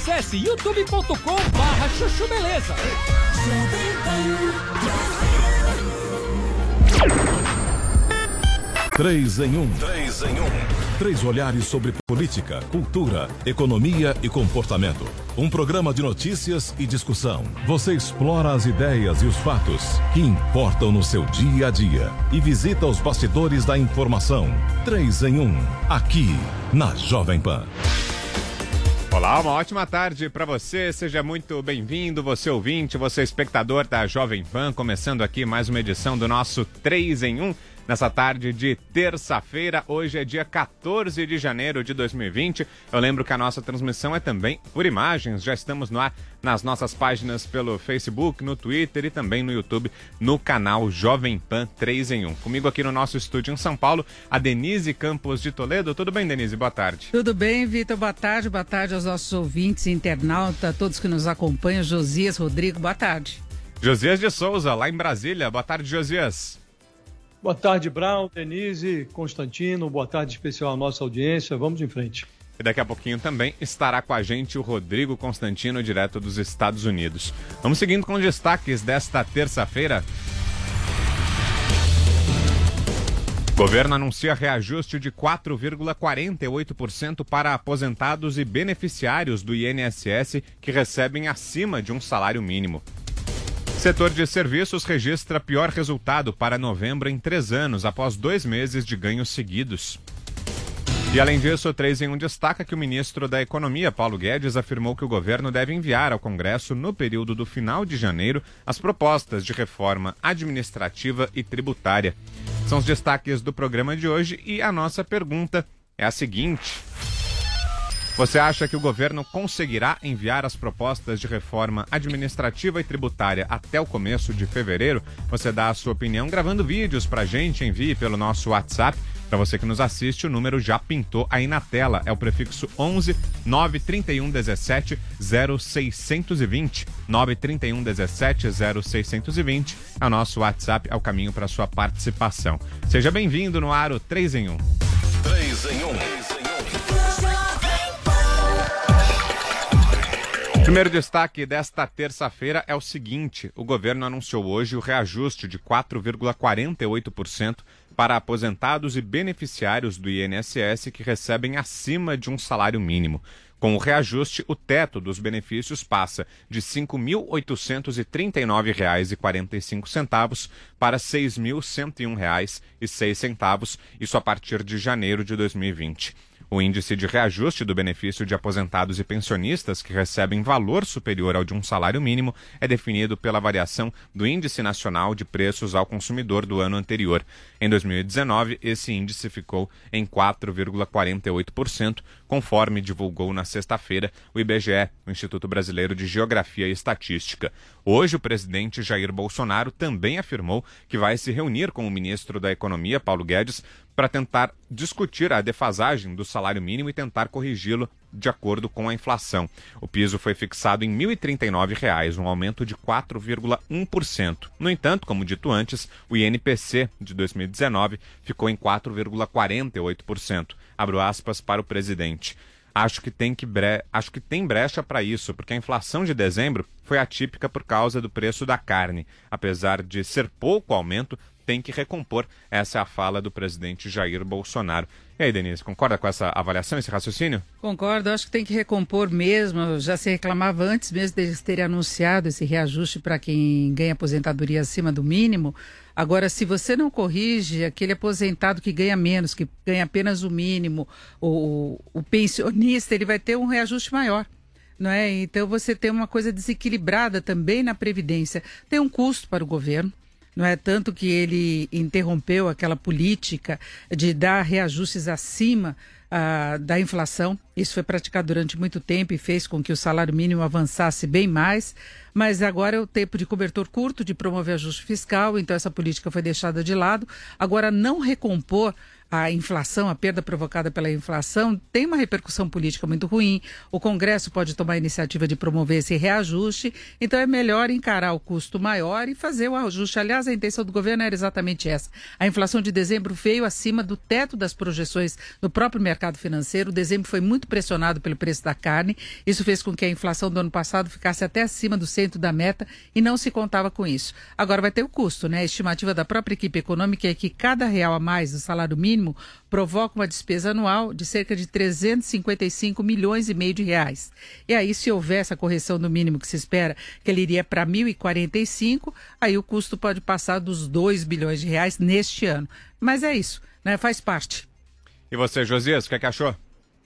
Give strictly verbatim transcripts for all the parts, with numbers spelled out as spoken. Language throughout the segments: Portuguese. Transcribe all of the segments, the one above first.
Acesse youtube ponto com barra chuchu beleza. Três em um. Três em um. Três olhares sobre política, cultura, economia e comportamento. Um programa de notícias e discussão. Você explora as ideias e os fatos que importam no seu dia a dia e visita os bastidores da informação. Três em um. Aqui na Jovem Pan. Olá, uma ótima tarde para você, seja muito bem-vindo, você ouvinte, você espectador da Jovem Pan, começando aqui mais uma edição do nosso três em um, nessa tarde de terça-feira. Hoje é dia quatorze de janeiro de dois mil e vinte, eu lembro que a nossa transmissão é também por imagens, já estamos no ar nas nossas páginas pelo Facebook, no Twitter e também no YouTube, no canal Jovem Pan três em um. Comigo aqui no nosso estúdio em São Paulo, a Denise Campos de Toledo. Tudo bem, Denise? Boa tarde. Tudo bem, Vitor? Boa tarde. Boa tarde aos nossos ouvintes, internautas, todos que nos acompanham. Josias, Rodrigo, boa tarde. Josias de Souza, lá em Brasília. Boa tarde, Josias. Boa tarde, Brown, Denise, Constantino. Boa tarde especial à nossa audiência. Vamos em frente. E daqui a pouquinho também estará com a gente o Rodrigo Constantino, direto dos Estados Unidos. Vamos seguindo com os destaques desta terça-feira. Governo anuncia reajuste de quatro vírgula quarenta e oito por cento para aposentados e beneficiários do I N S S que recebem acima de um salário mínimo. Setor de serviços registra pior resultado para novembro em três anos, após dois meses de ganhos seguidos. E além disso, o três em um destaca que o ministro da Economia, Paulo Guedes, afirmou que o governo deve enviar ao Congresso, no período do final de janeiro, as propostas de reforma administrativa e tributária. São os destaques do programa de hoje e a nossa pergunta é a seguinte: você acha que o governo conseguirá enviar as propostas de reforma administrativa e tributária até o começo de fevereiro? Você dá a sua opinião gravando vídeos pra gente, envie pelo nosso WhatsApp. Para você que nos assiste, o número já pintou aí na tela. É o prefixo onze nove trinta e um dezessete zero seiscentos e vinte. nove trinta e um dezessete zero seiscentos e vinte é o nosso WhatsApp, é o caminho para sua participação. Seja bem-vindo no ar o três em um. três em um. O primeiro destaque desta terça-feira é o seguinte: o governo anunciou hoje o reajuste de quatro vírgula quarenta e oito por cento para aposentados e beneficiários do I N S S que recebem acima de um salário mínimo. Com o reajuste, o teto dos benefícios passa de cinco mil oitocentos e trinta e nove reais e quarenta e cinco centavos para seis mil cento e um reais e seis centavos, isso a partir de janeiro de dois mil e vinte. O índice de reajuste do benefício de aposentados e pensionistas que recebem valor superior ao de um salário mínimo é definido pela variação do Índice Nacional de Preços ao Consumidor do ano anterior. Em dois mil e dezenove, esse índice ficou em quatro vírgula quarenta e oito por cento, conforme divulgou na sexta-feira o I B G E, o Instituto Brasileiro de Geografia e Estatística. Hoje, o presidente Jair Bolsonaro também afirmou que vai se reunir com o ministro da Economia, Paulo Guedes, para tentar discutir a defasagem do salário mínimo e tentar corrigi-lo de acordo com a inflação. O piso foi fixado em mil e trinta e nove reais, um aumento de quatro vírgula um por cento. No entanto, como dito antes, o I N P C de dois mil e dezenove ficou em quatro vírgula quarenta e oito por cento. Abro aspas para o presidente. Acho que tem, que bre... Acho que tem brecha para isso, porque a inflação de dezembro foi atípica por causa do preço da carne. Apesar de ser pouco aumento, tem que recompor. Essa é a fala do presidente Jair Bolsonaro. E aí, Denise, concorda com essa avaliação, esse raciocínio? Concordo, acho que tem que recompor mesmo. Já se reclamava antes mesmo deles terem anunciado esse reajuste para quem ganha aposentadoria acima do mínimo. Agora, se você não corrige, aquele aposentado que ganha menos, que ganha apenas o mínimo, o, o pensionista, ele vai ter um reajuste maior. Não é? Então, você tem uma coisa desequilibrada também na Previdência. Tem um custo para o governo. Não é tanto que ele interrompeu aquela política de dar reajustes acima ah, da inflação. Isso foi praticado durante muito tempo e fez com que o salário mínimo avançasse bem mais. Mas agora é o tempo de cobertor curto, de promover ajuste fiscal, então essa política foi deixada de lado. Agora, não recompor a inflação, a perda provocada pela inflação, tem uma repercussão política muito ruim. O Congresso pode tomar a iniciativa de promover esse reajuste, então é melhor encarar o custo maior e fazer o ajuste. Aliás, a intenção do governo era exatamente essa. A inflação de dezembro veio acima do teto das projeções no próprio mercado financeiro. Dezembro foi muito pressionado pelo preço da carne. Isso fez com que a inflação do ano passado ficasse até acima do centro da meta e não se contava com isso. Agora vai ter o custo, né? A estimativa da própria equipe econômica é que cada real a mais do salário mínimo provoca uma despesa anual de cerca de trezentos e cinquenta e cinco milhões e meio de reais. E aí, se houver essa correção do mínimo que se espera, que ele iria para mil e quarenta e cinco, aí o custo pode passar dos dois bilhões de reais neste ano. Mas é isso, né? Faz parte. E você, Josias, o que é que achou?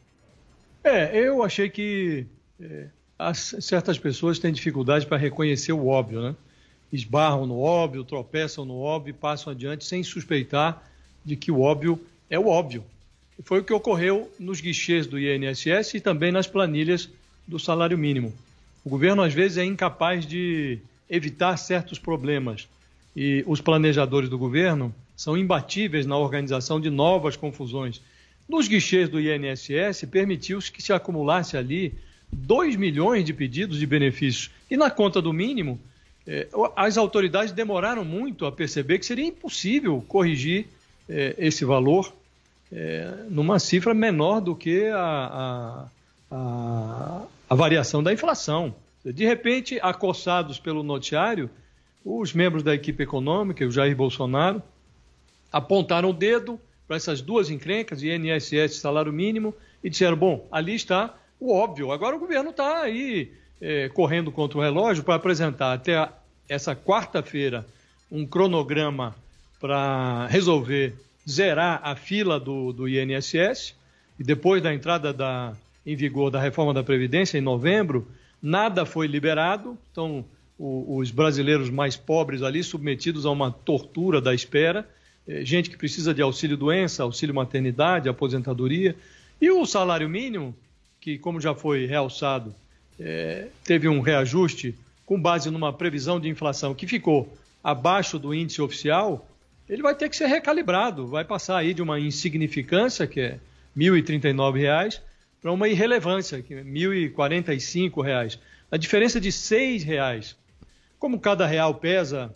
É, eu achei que é, as, certas pessoas têm dificuldade para reconhecer o óbvio, né? Esbarram no óbvio, tropeçam no óbvio e passam adiante sem suspeitar de que o óbvio é o óbvio. Foi o que ocorreu nos guichês do I N S S e também nas planilhas do salário mínimo. O governo, às vezes, é incapaz de evitar certos problemas e os planejadores do governo são imbatíveis na organização de novas confusões. Nos guichês do I N S S, permitiu-se que se acumulasse ali dois milhões de pedidos de benefícios. E na conta do mínimo, eh, as autoridades demoraram muito a perceber que seria impossível corrigir eh, esse valor eh, numa cifra menor do que a, a, a, a variação da inflação. De repente, acossados pelo noticiário, os membros da equipe econômica, o Jair Bolsonaro, apontaram o dedo para essas duas encrencas, I N S S e salário mínimo, e disseram, bom, ali está o óbvio. Agora o governo está aí é, correndo contra o relógio para apresentar até a, essa quarta-feira um cronograma para resolver zerar a fila do, do I N S S, e depois da entrada da, em vigor da reforma da Previdência, em novembro, nada foi liberado, então o, os brasileiros mais pobres ali submetidos a uma tortura da espera, gente que precisa de auxílio-doença, auxílio-maternidade, aposentadoria, e o salário mínimo, que, como já foi realçado, é, teve um reajuste com base numa previsão de inflação que ficou abaixo do índice oficial, ele vai ter que ser recalibrado, vai passar aí de uma insignificância, que é mil e trinta e nove reais, para uma irrelevância, que é mil e quarenta e cinco reais. A diferença de seis reais. Como cada real pesa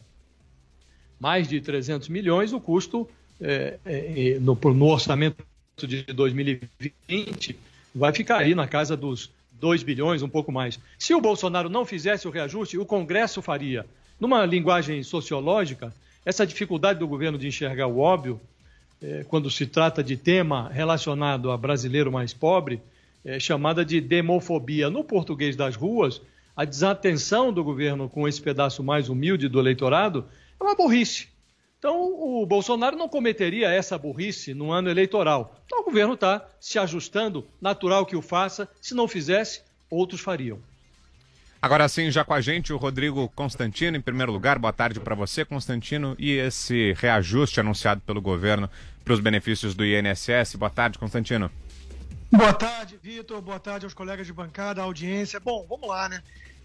mais de trezentos milhões, o custo é, é, no, no orçamento de dois mil e vinte vai ficar aí na casa dos dois bilhões, um pouco mais. Se o Bolsonaro não fizesse o reajuste, o Congresso faria. Numa linguagem sociológica, essa dificuldade do governo de enxergar o óbvio, é, quando se trata de tema relacionado a brasileiro mais pobre, é chamada de demofobia. No português das ruas, a desatenção do governo com esse pedaço mais humilde do eleitorado é uma burrice. Então, o Bolsonaro não cometeria essa burrice no ano eleitoral. Então, o governo está se ajustando, natural que o faça. Se não fizesse, outros fariam. Agora sim, já com a gente, o Rodrigo Constantino, em primeiro lugar. Boa tarde para você, Constantino. E esse reajuste anunciado pelo governo para os benefícios do I N S S. Boa tarde, Constantino. Boa tarde, Vitor. Boa tarde aos colegas de bancada, à audiência. Bom, vamos lá, né?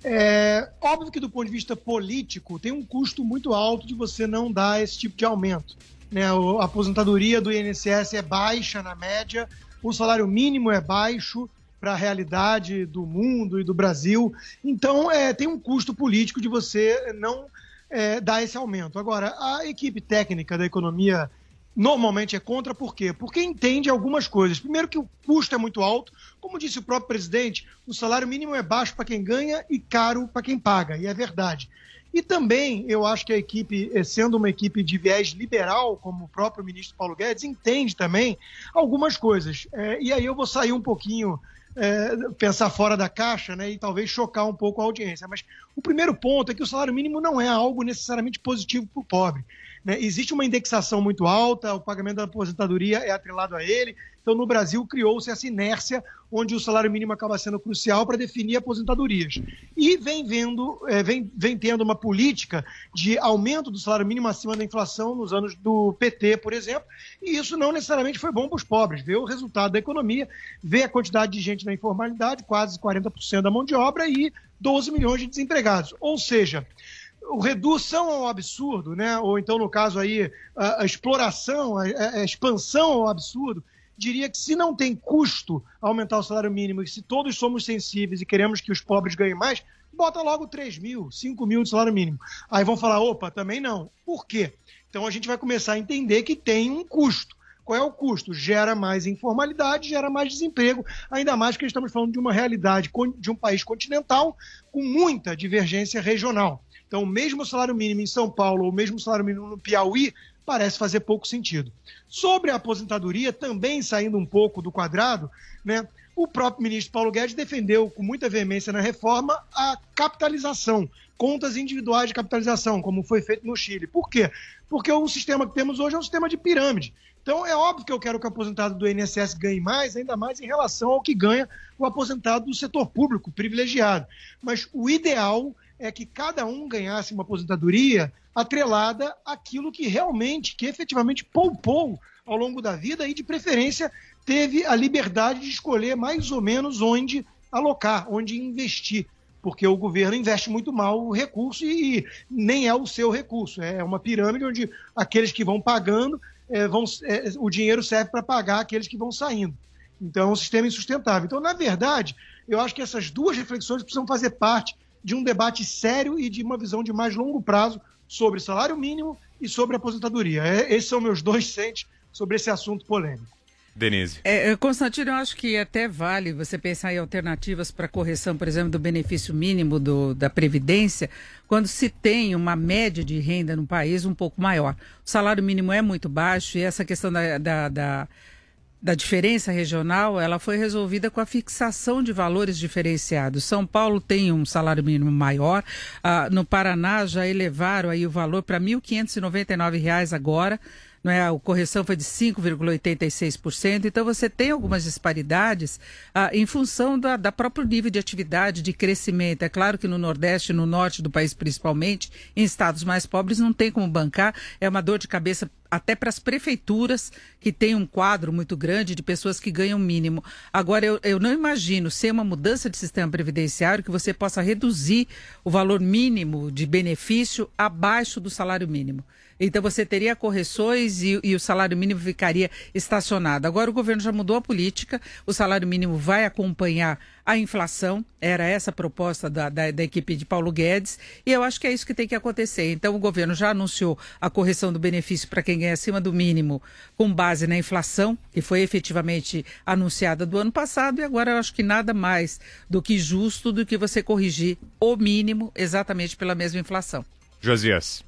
É óbvio que do ponto de vista político tem um custo muito alto de você não dar esse tipo de aumento, né? A aposentadoria do I N S S é baixa na média, o salário mínimo é baixo para a realidade do mundo e do Brasil, então é, tem um custo político de você não é, dar esse aumento. Agora, a equipe técnica da economia normalmente é contra, por quê? Porque entende algumas coisas. Primeiro que o custo é muito alto, como disse o próprio presidente, o salário mínimo é baixo para quem ganha e caro para quem paga, e é verdade. E também, eu acho que a equipe, sendo uma equipe de viés liberal, como o próprio ministro Paulo Guedes, entende também algumas coisas. É, e aí eu vou sair um pouquinho, é, pensar fora da caixa, né, e talvez chocar um pouco a audiência. Mas o primeiro ponto é que o salário mínimo não é algo necessariamente positivo para o pobre. Né? Existe uma indexação muito alta, o pagamento da aposentadoria é atrelado a ele. Então, no Brasil, criou-se essa inércia onde o salário mínimo acaba sendo crucial para definir aposentadorias. E vem, vendo, é, vem, vem tendo uma política de aumento do salário mínimo acima da inflação nos anos do P T, por exemplo, e isso não necessariamente foi bom para os pobres. Vê o resultado da economia, vê a quantidade de gente na informalidade, quase quarenta por cento da mão de obra e doze milhões de desempregados. Ou seja, o redução ao absurdo, né? Ou então, no caso aí, a, a exploração, a, a expansão ao absurdo, diria que se não tem custo aumentar o salário mínimo e se todos somos sensíveis e queremos que os pobres ganhem mais, bota logo três mil, cinco mil de salário mínimo. Aí vão falar, opa, também não. Por quê? Então a gente vai começar a entender que tem um custo. Qual é o custo? Gera mais informalidade, gera mais desemprego, ainda mais que estamos falando de uma realidade de um país continental com muita divergência regional. Então, o mesmo salário mínimo em São Paulo ou o mesmo salário mínimo no Piauí parece fazer pouco sentido. Sobre a aposentadoria, também saindo um pouco do quadrado, né, o próprio ministro Paulo Guedes defendeu com muita veemência na reforma a capitalização, contas individuais de capitalização, como foi feito no Chile. Por quê? Porque o sistema que temos hoje é um sistema de pirâmide. Então, é óbvio que eu quero que o aposentado do I N S S ganhe mais, ainda mais em relação ao que ganha o aposentado do setor público, privilegiado. Mas o ideal é que cada um ganhasse uma aposentadoria atrelada àquilo que realmente, que efetivamente poupou ao longo da vida e, de preferência, teve a liberdade de escolher mais ou menos onde alocar, onde investir. Porque o governo investe muito mal o recurso e nem é o seu recurso. É uma pirâmide onde aqueles que vão pagando, é, vão, é, o dinheiro serve para pagar aqueles que vão saindo. Então, é um sistema insustentável. Então, na verdade, eu acho que essas duas reflexões precisam fazer parte de um debate sério e de uma visão de mais longo prazo sobre salário mínimo e sobre aposentadoria. É, esses são meus dois centes sobre esse assunto polêmico. Denise. É, Constantino, eu acho que até vale você pensar em alternativas para correção, por exemplo, do benefício mínimo do, da Previdência, quando se tem uma média de renda no país um pouco maior. O salário mínimo é muito baixo e essa questão da, da, da, da diferença regional, ela foi resolvida com a fixação de valores diferenciados. São Paulo tem um salário mínimo maior, ah, no Paraná já elevaram aí o valor para mil quinhentos e noventa e nove reais agora. Não é? A correção foi de cinco vírgula oitenta e seis por cento, então você tem algumas disparidades ah, em função da, da próprio nível de atividade, de crescimento. É claro que no Nordeste e no Norte do país, principalmente, em estados mais pobres, não tem como bancar, é uma dor de cabeça até para as prefeituras, que tem um quadro muito grande de pessoas que ganham mínimo. Agora, eu, eu não imagino ser uma mudança de sistema previdenciário que você possa reduzir o valor mínimo de benefício abaixo do salário mínimo. Então, você teria correções e, e o salário mínimo ficaria estacionado. Agora, o governo já mudou a política, o salário mínimo vai acompanhar a inflação, era essa a proposta da, da, da equipe de Paulo Guedes, e eu acho que é isso que tem que acontecer. Então, o governo já anunciou a correção do benefício para quem ganha acima do mínimo, com base na inflação, que foi efetivamente anunciada do ano passado, e agora eu acho que nada mais do que justo do que você corrigir o mínimo exatamente pela mesma inflação. Josias.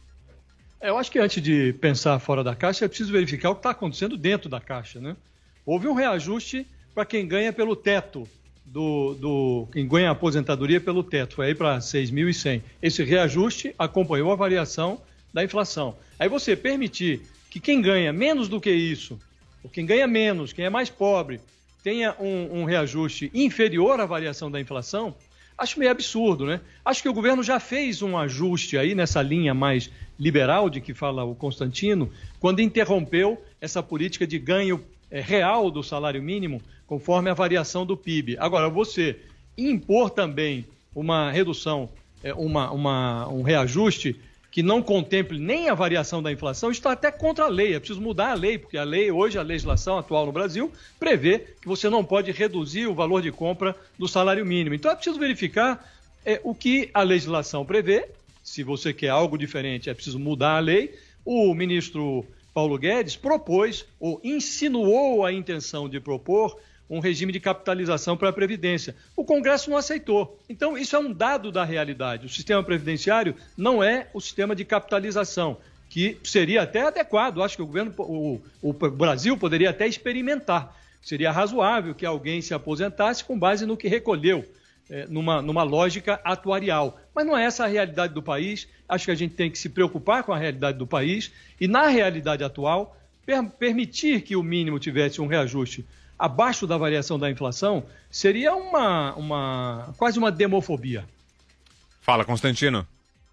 Eu acho que antes de pensar fora da caixa, é preciso verificar o que está acontecendo dentro da caixa, né? Houve um reajuste para quem ganha pelo teto, do, do quem ganha a aposentadoria pelo teto, foi aí para seis mil e cem. Esse reajuste acompanhou a variação da inflação. Aí você permitir que quem ganha menos do que isso, ou quem ganha menos, quem é mais pobre, tenha um, um reajuste inferior à variação da inflação, acho meio absurdo, né? Acho que o governo já fez um ajuste aí nessa linha mais liberal de que fala o Constantino, quando interrompeu essa política de ganho é, real do salário mínimo conforme a variação do P I B. Agora, você impor também uma redução, é, uma, uma, um reajuste que não contemple nem a variação da inflação, está até contra a lei. É preciso mudar a lei, porque a lei, hoje, a legislação atual no Brasil, prevê que você não pode reduzir o valor de compra do salário mínimo. Então é preciso verificar é, o que a legislação prevê. Se você quer algo diferente, é preciso mudar a lei. O ministro Paulo Guedes propôs, ou insinuou a intenção de propor, um regime de capitalização para a Previdência. O Congresso não aceitou. Então, isso é um dado da realidade. O sistema previdenciário não é o sistema de capitalização, que seria até adequado. Acho que o governo, o, o Brasil poderia até experimentar. Seria razoável que alguém se aposentasse com base no que recolheu, é, numa, numa lógica atuarial. Mas não é essa a realidade do país. Acho que a gente tem que se preocupar com a realidade do país e, na realidade atual, per- permitir que o mínimo tivesse um reajuste abaixo da variação da inflação, seria uma, uma, quase uma demofobia. Fala, Constantino.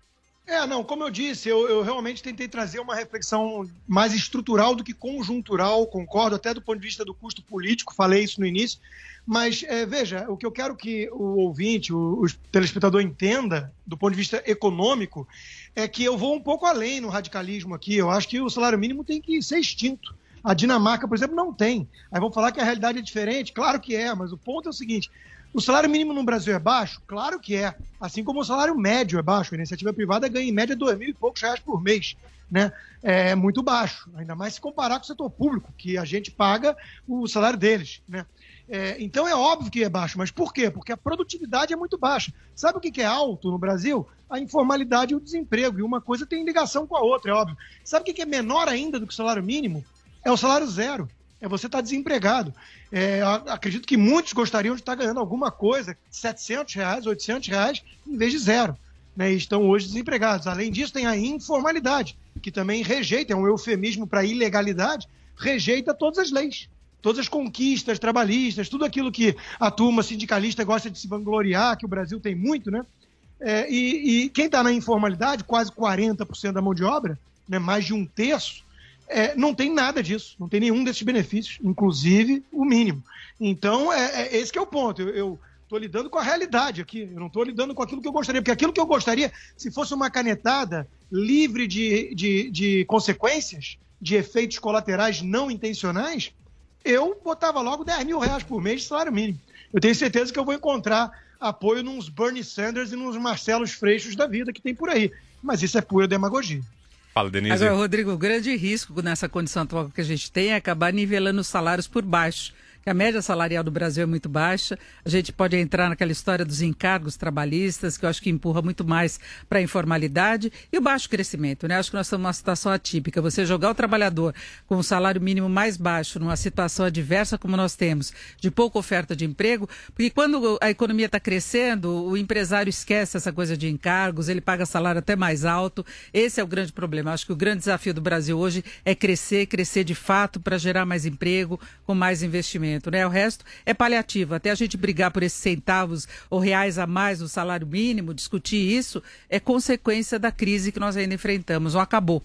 É, não, como eu disse, eu, eu realmente tentei trazer uma reflexão mais estrutural do que conjuntural, concordo, até do ponto de vista do custo político, falei isso no início, mas é, veja, o que eu quero que o ouvinte, o, o telespectador entenda, do ponto de vista econômico, é que eu vou um pouco além no radicalismo aqui, eu acho que o salário mínimo tem que ser extinto. A Dinamarca, por exemplo, não tem. Aí vão falar que a realidade é diferente, claro que é, mas o ponto é o seguinte... O salário mínimo no Brasil é baixo? Claro que é. Assim como o salário médio é baixo. A iniciativa privada ganha em média dois mil e poucos reais por mês. Né? É muito baixo. Ainda mais se comparar com o setor público, que a gente paga o salário deles. Né? É, então é óbvio que é baixo. Mas por quê? Porque a produtividade é muito baixa. Sabe o que é alto no Brasil? A informalidade e o desemprego. E uma coisa tem ligação com a outra, é óbvio. Sabe o que é menor ainda do que o salário mínimo? É o salário zero. É você estar desempregado. É, acredito que muitos gostariam de estar ganhando alguma coisa, setecentos reais, oitocentos reais, em vez de zero. Né, e estão hoje desempregados. Além disso, tem a informalidade, que também rejeita, é um eufemismo para ilegalidade, rejeita todas as leis, todas as conquistas trabalhistas, tudo aquilo que a turma sindicalista gosta de se vangloriar, que o Brasil tem muito, né? É, e, e quem está na informalidade, quase quarenta por cento da mão de obra, né, mais de um terço, É, não tem nada disso, não tem nenhum desses benefícios, inclusive o mínimo. Então, é, é, esse que é o ponto. Eu estou lidando com a realidade aqui, eu não estou lidando com aquilo que eu gostaria, porque aquilo que eu gostaria, se fosse uma canetada livre de, de, de consequências, de efeitos colaterais não intencionais, eu botava logo dez mil reais por mês de salário mínimo. Eu tenho certeza que eu vou encontrar apoio nos Bernie Sanders e nos Marcelos Freixos da vida que tem por aí. Mas isso é pura demagogia. Fala, Denise. Agora, Rodrigo, o grande risco nessa condição atual que a gente tem é acabar nivelando os salários por baixo. Que a média salarial do Brasil é muito baixa, a gente pode entrar naquela história dos encargos trabalhistas, que eu acho que empurra muito mais para a informalidade, e o baixo crescimento, né? Acho que nós estamos numa situação atípica. Você jogar o trabalhador com o salário mínimo mais baixo, numa situação adversa como nós temos, de pouca oferta de emprego, porque quando a economia está crescendo, o empresário esquece essa coisa de encargos, ele paga salário até mais alto. Esse é o grande problema. Acho que o grande desafio do Brasil hoje é crescer, crescer de fato para gerar mais emprego, com mais investimento. Né? O resto é paliativo. Até a gente brigar por esses centavos ou reais a mais no salário mínimo, discutir isso, é consequência da crise que nós ainda enfrentamos, ou acabou.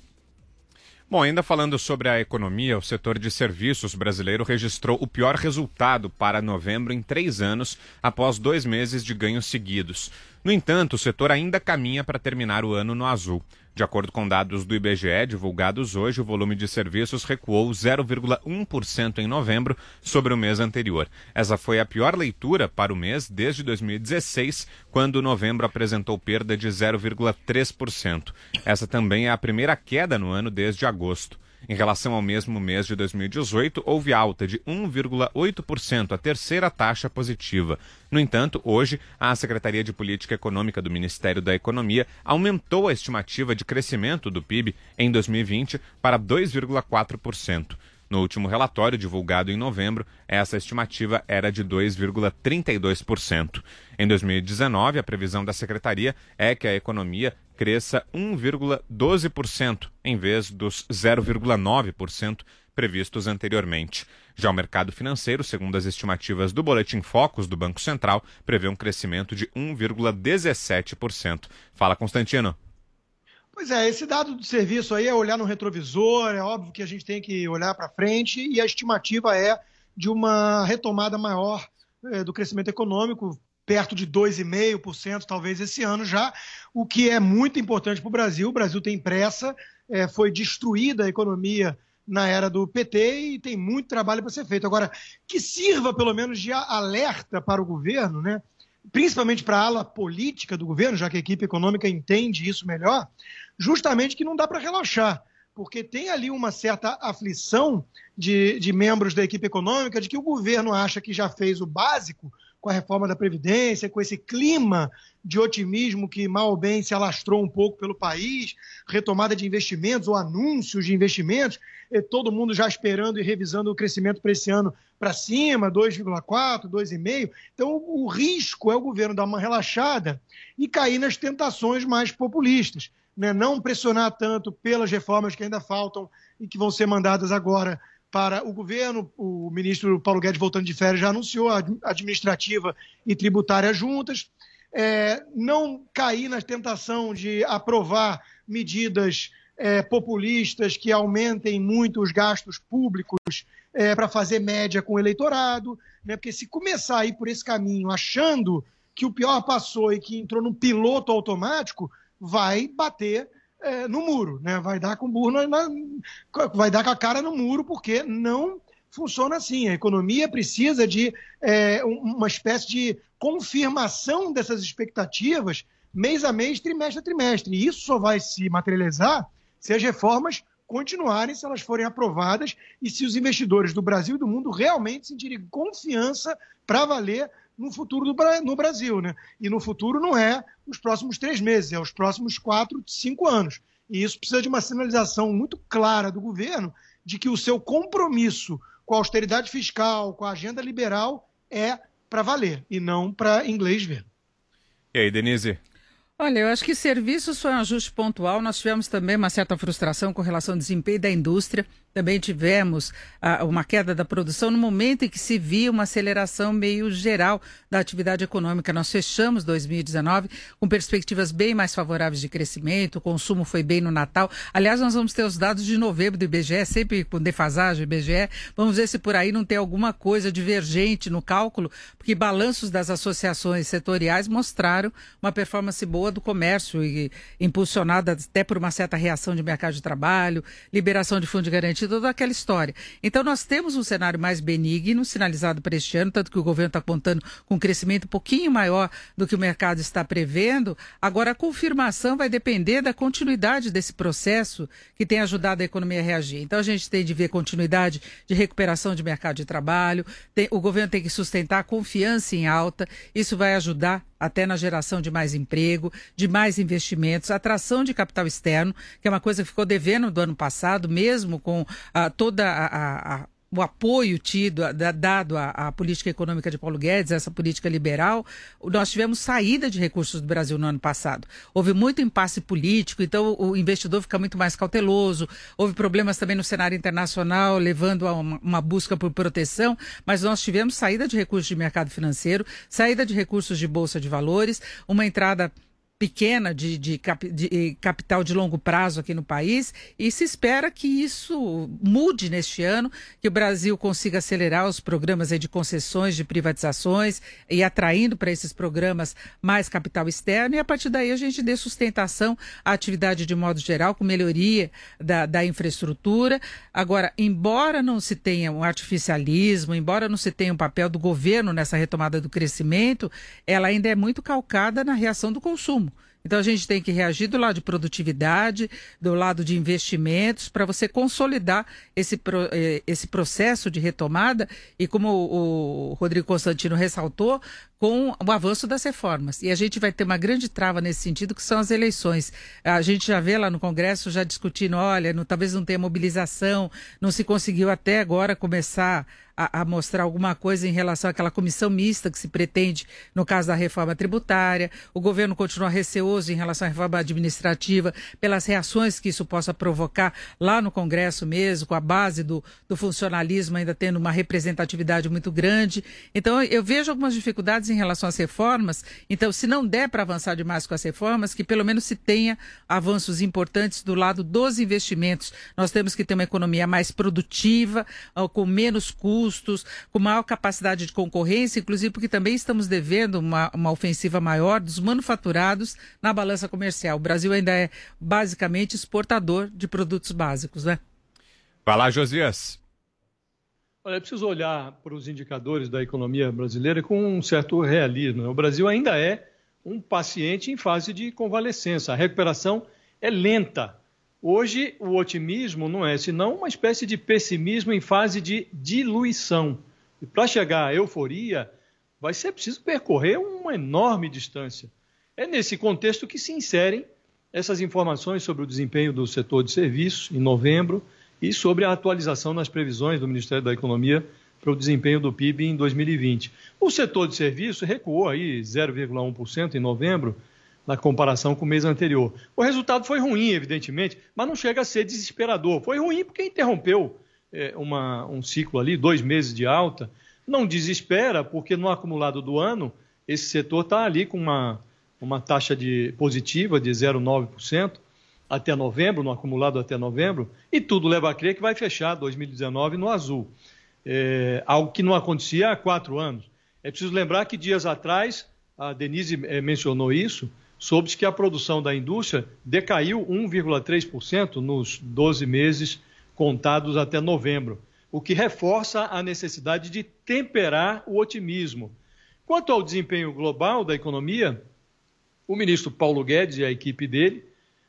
Bom, ainda falando sobre a economia, o setor de serviços brasileiro registrou o pior resultado para novembro em três anos, após dois meses de ganhos seguidos. No entanto, o setor ainda caminha para terminar o ano no azul. De acordo com dados do I B G E divulgados hoje, o volume de serviços recuou zero vírgula um por cento em novembro sobre o mês anterior. Essa foi a pior leitura para o mês desde dois mil e dezesseis, quando novembro apresentou perda de zero vírgula três por cento. Essa também é a primeira queda no ano desde agosto. Em relação ao mesmo mês de dois mil e dezoito, houve alta de um vírgula oito por cento, a terceira taxa positiva. No entanto, hoje, a Secretaria de Política Econômica do Ministério da Economia aumentou a estimativa de crescimento do P I B em dois mil e vinte para dois vírgula quatro por cento. No último relatório, divulgado em novembro, essa estimativa era de dois vírgula trinta e dois por cento. Em dois mil e dezenove, a previsão da Secretaria é que a economia cresça um vírgula doze por cento, em vez dos zero vírgula nove por cento previstos anteriormente. Já o mercado financeiro, segundo as estimativas do Boletim Focus do Banco Central, prevê um crescimento de um vírgula dezessete por cento. Fala, Constantino. Pois é, esse dado do serviço aí é olhar no retrovisor, é óbvio que a gente tem que olhar para frente e a estimativa é de uma retomada maior é, do crescimento econômico, perto de dois vírgula cinco por cento talvez esse ano já, o que é muito importante para o Brasil. O Brasil tem pressa, é, foi destruída a economia na era do P T e tem muito trabalho para ser feito. Agora, que sirva pelo menos de alerta para o governo, né? Principalmente para a ala política do governo, já que a equipe econômica entende isso melhor, justamente que não dá para relaxar, porque tem ali uma certa aflição de, de membros da equipe econômica de que o governo acha que já fez o básico com a reforma da Previdência, com esse clima de otimismo que mal ou bem se alastrou um pouco pelo país, retomada de investimentos ou anúncios de investimentos, e todo mundo já esperando e revisando o crescimento para esse ano para cima, dois vírgula quatro, dois vírgula cinco. Então o risco é o governo dar uma relaxada e cair nas tentações mais populistas, né? Não pressionar tanto pelas reformas que ainda faltam e que vão ser mandadas agora para o governo. O ministro Paulo Guedes, voltando de férias, já anunciou a administrativa e tributária juntas. é, não cair na tentação de aprovar medidas é, populistas que aumentem muito os gastos públicos é, para fazer média com o eleitorado, né? Porque se começar a ir por esse caminho achando que o pior passou e que entrou num piloto automático, vai bater é, no muro, né? Vai dar com o burro na, na, vai dar com a cara no muro, porque não funciona assim. A economia precisa de é, uma espécie de confirmação dessas expectativas mês a mês, trimestre a trimestre. E isso só vai se materializar se as reformas continuarem, se elas forem aprovadas e se os investidores do Brasil e do mundo realmente sentirem confiança para valer no futuro do, no Brasil, né? E no futuro não é os próximos três meses, é os próximos quatro, cinco anos. E isso precisa de uma sinalização muito clara do governo de que o seu compromisso com a austeridade fiscal, com a agenda liberal, é para valer e não para inglês ver. E aí, Denise? Olha, eu acho que serviços foi um ajuste pontual. Nós tivemos também uma certa frustração com relação ao desempenho da indústria. Também tivemos ah, uma queda da produção no momento em que se via uma aceleração meio geral da atividade econômica. Nós fechamos dois mil e dezenove com perspectivas bem mais favoráveis de crescimento, o consumo foi bem no Natal. Aliás, nós vamos ter os dados de novembro do I B G E, sempre com defasagem do I B G E. Vamos ver se por aí não tem alguma coisa divergente no cálculo, porque balanços das associações setoriais mostraram uma performance boa do comércio, e impulsionada até por uma certa reação de mercado de trabalho, liberação de fundo de garantia, toda aquela história. Então nós temos um cenário mais benigno sinalizado para este ano, tanto que o governo está contando com um crescimento um pouquinho maior do que o mercado está prevendo. Agora a confirmação vai depender da continuidade desse processo que tem ajudado a economia a reagir. Então a gente tem de ver continuidade de recuperação de mercado de trabalho, tem, o governo tem que sustentar a confiança em alta, isso vai ajudar até na geração de mais emprego, de mais investimentos, atração de capital externo, que é uma coisa que ficou devendo do ano passado, mesmo com ah, toda a, a, a o apoio tido, dado à política econômica de Paulo Guedes, essa política liberal. Nós tivemos saída de recursos do Brasil no ano passado. Houve muito impasse político, então o investidor fica muito mais cauteloso. Houve problemas também no cenário internacional, levando a uma, uma busca por proteção, mas nós tivemos saída de recursos de mercado financeiro, saída de recursos de bolsa de valores, uma entrada pequena de, de, cap, de capital de longo prazo aqui no país, e se espera que isso mude neste ano, que o Brasil consiga acelerar os programas de concessões, de privatizações, e atraindo para esses programas mais capital externo, e a partir daí a gente dê sustentação à atividade de modo geral, com melhoria da, da infraestrutura. Agora, embora não se tenha um artificialismo, embora não se tenha um papel do governo nessa retomada do crescimento, ela ainda é muito calcada na reação do consumo. Então a gente tem que reagir do lado de produtividade, do lado de investimentos, para você consolidar esse, esse processo de retomada e, como o Rodrigo Constantino ressaltou, com o avanço das reformas. E a gente vai ter uma grande trava nesse sentido, que são as eleições. A gente já vê lá no Congresso já discutindo, olha, não, talvez não tenha mobilização, não se conseguiu até agora começar a, a mostrar alguma coisa em relação àquela comissão mista que se pretende no caso da reforma tributária. O governo continua receoso em relação à reforma administrativa, pelas reações que isso possa provocar lá no Congresso mesmo, com a base do, do funcionalismo ainda tendo uma representatividade muito grande. Então eu vejo algumas dificuldades em relação às reformas. Então, se não der para avançar demais com as reformas, que pelo menos se tenha avanços importantes do lado dos investimentos. Nós temos que ter uma economia mais produtiva, com menos custos, com maior capacidade de concorrência, inclusive porque também estamos devendo uma, uma ofensiva maior dos manufaturados na balança comercial. O Brasil ainda é basicamente exportador de produtos básicos, né? Vai lá, Josias. Olha, é preciso olhar para os indicadores da economia brasileira com um certo realismo, né? O Brasil ainda é um paciente em fase de convalescença. A recuperação é lenta. Hoje, o otimismo não é senão uma espécie de pessimismo em fase de diluição. E para chegar à euforia, vai ser preciso percorrer uma enorme distância. É nesse contexto que se inserem essas informações sobre o desempenho do setor de serviços em novembro, e sobre a atualização nas previsões do Ministério da Economia para o desempenho do P I B em dois mil e vinte. O setor de serviços recuou aí zero vírgula um por cento em novembro, na comparação com o mês anterior. O resultado foi ruim, evidentemente, mas não chega a ser desesperador. Foi ruim porque interrompeu é, uma, um ciclo ali, dois meses de alta. Não desespera, porque no acumulado do ano esse setor está ali com uma, uma taxa de positiva de zero vírgula nove por cento até novembro, no acumulado até novembro, e tudo leva a crer que vai fechar dois mil e dezenove no azul. É, algo que não acontecia há quatro anos. É preciso lembrar que dias atrás, a Denise é, mencionou isso, soube-se que a produção da indústria decaiu um vírgula três por cento nos doze meses contados até novembro, o que reforça a necessidade de temperar o otimismo. Quanto ao desempenho global da economia, o ministro Paulo Guedes e a equipe dele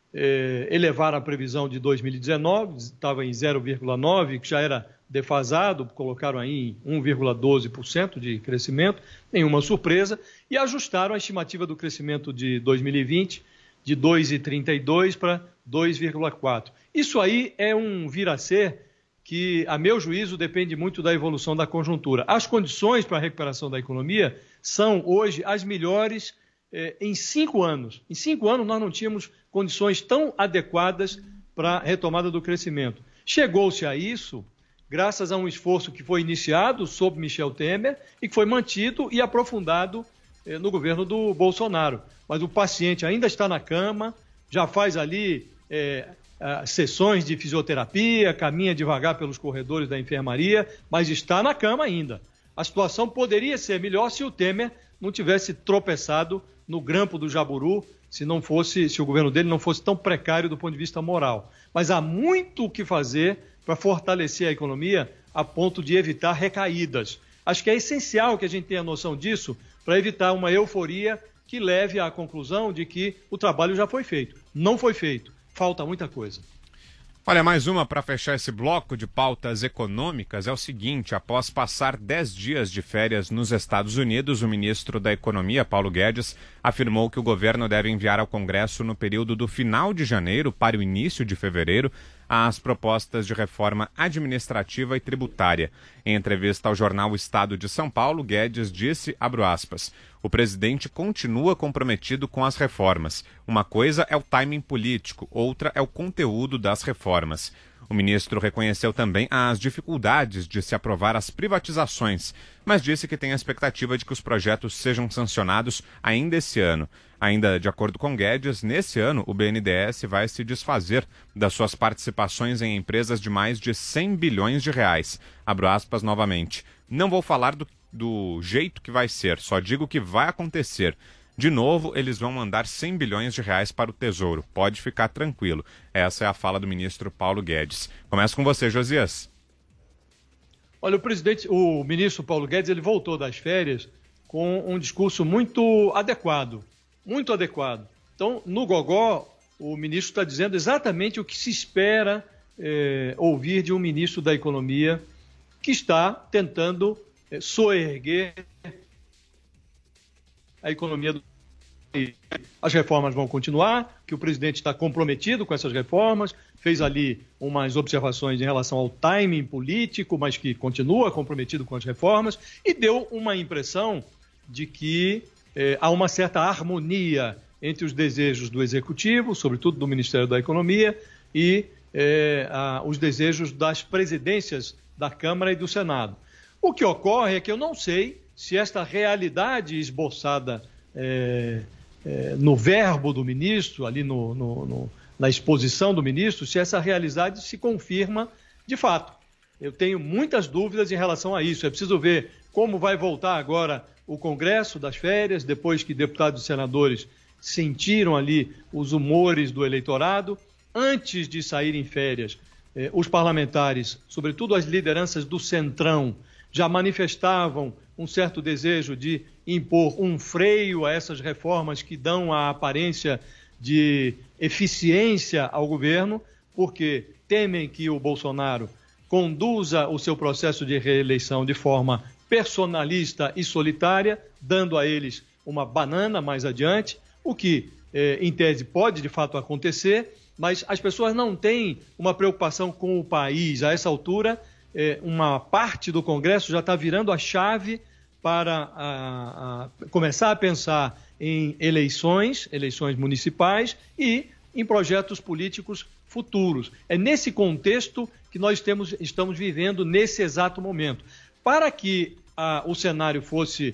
eh, elevaram a previsão de dois mil e dezenove, estava em zero vírgula nove por cento, que já era defasado, colocaram aí em um vírgula doze por cento de crescimento, nenhuma surpresa, e ajustaram a estimativa do crescimento de dois mil e vinte de dois vírgula trinta e dois para dois vírgula quatro. Isso aí é um vir a ser que, a meu juízo, depende muito da evolução da conjuntura. As condições para a recuperação da economia são, hoje, as melhores eh, em cinco anos. Em cinco anos, nós não tínhamos condições tão adequadas para a retomada do crescimento. Chegou-se a isso graças a um esforço que foi iniciado sob Michel Temer e que foi mantido e aprofundado eh, no governo do Bolsonaro. Mas o paciente ainda está na cama, já faz ali eh, ah, sessões de fisioterapia, caminha devagar pelos corredores da enfermaria, mas está na cama ainda. A situação poderia ser melhor se o Temer não tivesse tropeçado no grampo do Jaburu, se não fosse, se o governo dele não fosse tão precário do ponto de vista moral. Mas há muito o que fazer para fortalecer a economia a ponto de evitar recaídas. Acho que é essencial que a gente tenha noção disso para evitar uma euforia que leve à conclusão de que o trabalho já foi feito. Não foi feito. Falta muita coisa. Olha, mais uma para fechar esse bloco de pautas econômicas é o seguinte: após passar dez dias de férias nos Estados Unidos, o ministro da Economia, Paulo Guedes, afirmou que o governo deve enviar ao Congresso no período do final de janeiro para o início de fevereiro as propostas de reforma administrativa e tributária. Em entrevista ao jornal Estado de São Paulo, Guedes disse, abro aspas, o presidente continua comprometido com as reformas. Uma coisa é o timing político, outra é o conteúdo das reformas. O ministro reconheceu também as dificuldades de se aprovar as privatizações, mas disse que tem a expectativa de que os projetos sejam sancionados ainda esse ano. Ainda de acordo com Guedes, nesse ano o B N D E S vai se desfazer das suas participações em empresas de mais de cem bilhões de reais. Abro aspas novamente. Não vou falar do, do jeito que vai ser, só digo que vai acontecer. De novo, eles vão mandar cem bilhões de reais para o Tesouro. Pode ficar tranquilo. Essa é a fala do ministro Paulo Guedes. Começa com você, Josias. Olha, o presidente, o ministro Paulo Guedes, ele voltou das férias com um discurso muito adequado, muito adequado. Então, no gogó, o ministro está dizendo exatamente o que se espera eh, ouvir de um ministro da Economia que está tentando eh, soerguer a economia do país. As reformas vão continuar, que o presidente está comprometido com essas reformas, fez ali umas observações em relação ao timing político, mas que continua comprometido com as reformas, e deu uma impressão de que eh, há uma certa harmonia entre os desejos do Executivo, sobretudo do Ministério da Economia, e eh, a, os desejos das presidências da Câmara e do Senado. O que ocorre é que eu não sei se esta realidade esboçada é, é, no verbo do ministro, ali no, no, no, na exposição do ministro, se essa realidade se confirma de fato. Eu tenho muitas dúvidas em relação a isso. É preciso ver como vai voltar agora o Congresso das férias, depois que deputados e senadores sentiram ali os humores do eleitorado. Antes de sair em férias, eh, os parlamentares, sobretudo as lideranças do Centrão, já manifestavam um certo desejo de impor um freio a essas reformas que dão a aparência de eficiência ao governo, porque temem que o Bolsonaro conduza o seu processo de reeleição de forma personalista e solitária, dando a eles uma banana mais adiante, o que, eh, em tese, pode de fato acontecer, mas as pessoas não têm uma preocupação com o país. A essa altura, eh, uma parte do Congresso já está virando a chave para a, a, começar a pensar em eleições, eleições municipais e em projetos políticos futuros. É nesse contexto que nós temos, estamos vivendo nesse exato momento. Para que a, o cenário fosse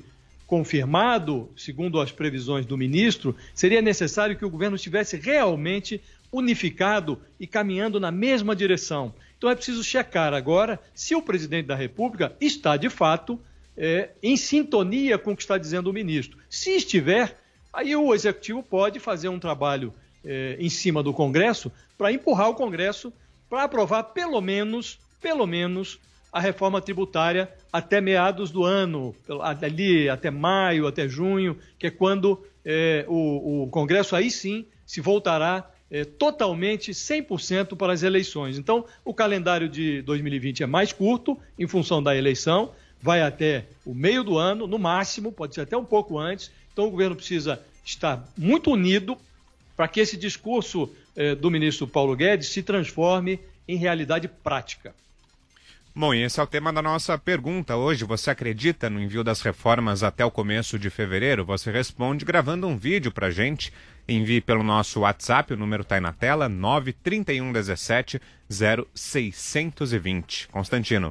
confirmado, segundo as previsões do ministro, seria necessário que o governo estivesse realmente unificado e caminhando na mesma direção. Então é preciso checar agora se o presidente da República está, de fato, é, em sintonia com o que está dizendo o ministro. Se estiver, aí o Executivo pode fazer um trabalho é, em cima do Congresso para empurrar o Congresso para aprovar pelo menos, pelo menos, a reforma tributária até meados do ano, ali até maio, até junho, que é quando é, o, o Congresso aí sim se voltará é, totalmente, cem por cento para as eleições. Então, o calendário de dois mil e vinte é mais curto, em função da eleição, vai até o meio do ano, no máximo, pode ser até um pouco antes. Então, o governo precisa estar muito unido para que esse discurso eh, do ministro Paulo Guedes se transforme em realidade prática. Bom, e esse é o tema da nossa pergunta hoje. Você acredita no envio das reformas até o começo de fevereiro? Você responde gravando um vídeo para a gente. Envie pelo nosso WhatsApp, o número está aí na tela, nove três um um sete zero seis dois zero. Constantino.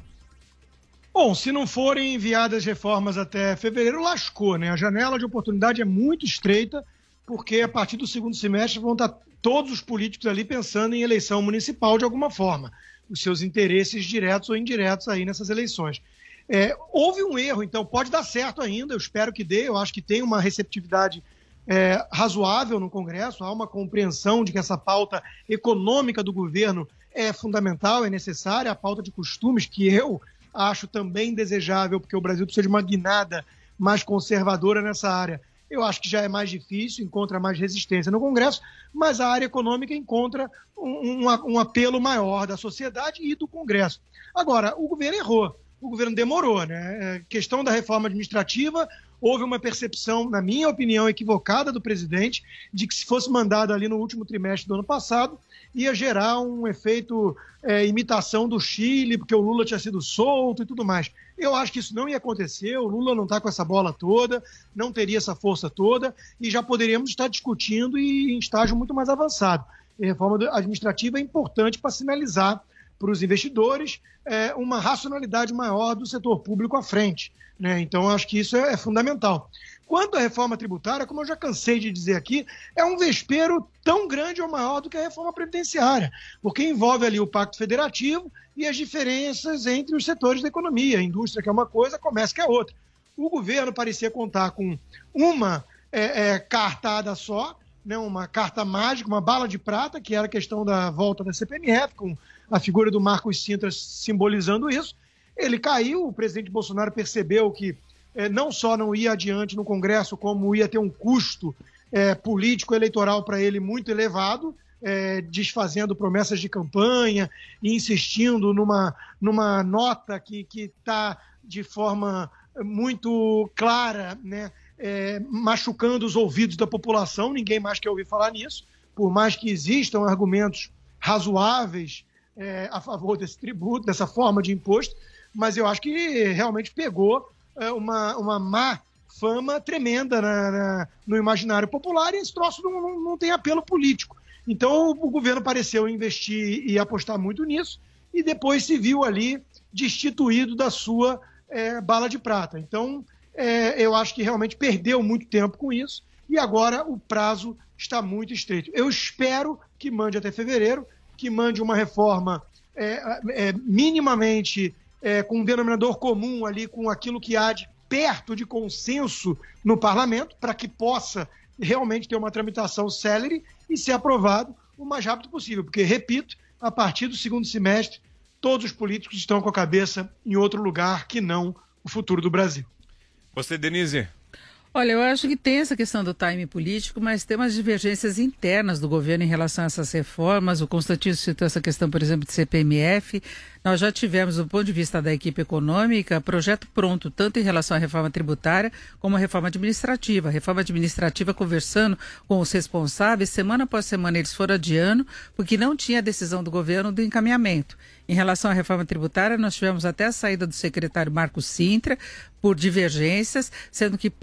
Bom, se não forem enviadas reformas até fevereiro, lascou, né? A janela de oportunidade é muito estreita, porque a partir do segundo semestre vão estar todos os políticos ali pensando em eleição municipal de alguma forma, os seus interesses diretos ou indiretos aí nessas eleições. É, houve um erro, então pode dar certo ainda, eu espero que dê, eu acho que tem uma receptividade é, razoável no Congresso, há uma compreensão de que essa pauta econômica do governo é fundamental, é necessária, a pauta de costumes que eu acho também desejável, porque o Brasil precisa de uma guinada mais conservadora nessa área. Eu acho que já é mais difícil, encontra mais resistência no Congresso, mas a área econômica encontra um, um, um apelo maior da sociedade e do Congresso. Agora, o governo errou, o governo demorou, né? Questão da reforma administrativa, houve uma percepção, na minha opinião, equivocada do presidente, de que se fosse mandado ali no último trimestre do ano passado, ia gerar um efeito é, imitação do Chile, porque o Lula tinha sido solto e tudo mais. Eu acho que isso não ia acontecer, o Lula não está com essa bola toda, não teria essa força toda, e já poderíamos estar discutindo e em estágio muito mais avançado. A reforma administrativa é importante para sinalizar para os investidores é, uma racionalidade maior do setor público à frente, né? Então, eu acho que isso é, é fundamental. Quanto à reforma tributária, como eu já cansei de dizer aqui, é um vespeiro tão grande ou maior do que a reforma previdenciária, porque envolve ali o Pacto Federativo e as diferenças entre os setores da economia. A indústria que é uma coisa, a comércio que é outra. O governo parecia contar com uma é, é, cartada só, né, uma carta mágica, uma bala de prata, que era a questão da volta da C P M F, com a figura do Marcos Sintra simbolizando isso. Ele caiu, o presidente Bolsonaro percebeu que é, não só não ia adiante no Congresso, como ia ter um custo é, político-eleitoral para ele muito elevado, é, desfazendo promessas de campanha e insistindo numa, numa nota que está de forma muito clara, né, é, machucando os ouvidos da população. Ninguém mais quer ouvir falar nisso, por mais que existam argumentos razoáveis é, a favor desse tributo, dessa forma de imposto, mas eu acho que realmente pegou é, uma, uma má fama tremenda na, na, no imaginário popular, e esse troço não, não, não tem apelo político. Então o governo pareceu investir e apostar muito nisso, e depois se viu ali destituído da sua é, bala de prata. Então é, eu acho que realmente perdeu muito tempo com isso, e agora o prazo está muito estreito. Eu espero que mande até fevereiro, que mande uma reforma é, é, minimamente é, com um denominador comum ali, com aquilo que há de perto de consenso no parlamento, para que possa realmente ter uma tramitação célere e ser aprovado o mais rápido possível. Porque, repito, a partir do segundo semestre, todos os políticos estão com a cabeça em outro lugar que não o futuro do Brasil. Você, Denise? Olha, eu acho que tem essa questão do time político, mas tem umas divergências internas do governo em relação a essas reformas. O Constantino citou essa questão, por exemplo, de C P M F. Nós já tivemos, do ponto de vista da equipe econômica, projeto pronto, tanto em relação à reforma tributária como à reforma administrativa. A reforma administrativa, conversando com os responsáveis, semana após semana eles foram adiando, porque não tinha a decisão do governo do encaminhamento. Em relação à reforma tributária, nós tivemos até a saída do secretário Marcos Sintra por divergências, sendo que Paulo Guedes